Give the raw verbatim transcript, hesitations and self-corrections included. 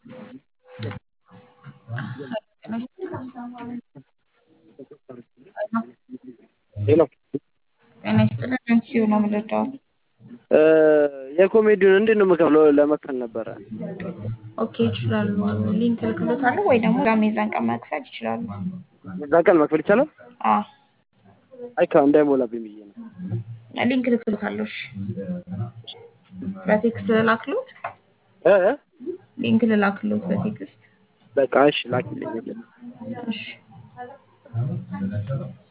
ሄሎ ጤና ይስጥልኝ አንቺው ነው የምልደው። የኮሜዲውን እንዴት ነው የምከፍለው? ለመክፈል ነበረ። ኦኬ ይችላሉ። ሊንክ ልክሎታለሁ ወይ ደግሞ ጋር የዛን ቀን መክፈል ይችላሉ። የዛን ቀን መክፈል ይቻላል? አዎ አይ ካ እንዳይሞላብኝ ብዬ ነው። ሊንክ ልክሎታለሁ። እሺ በቴክስት ላክሎት እ ሊንክ ልላክሎት በቴክስት በቃ እሺ ላኪልኝ። እሺ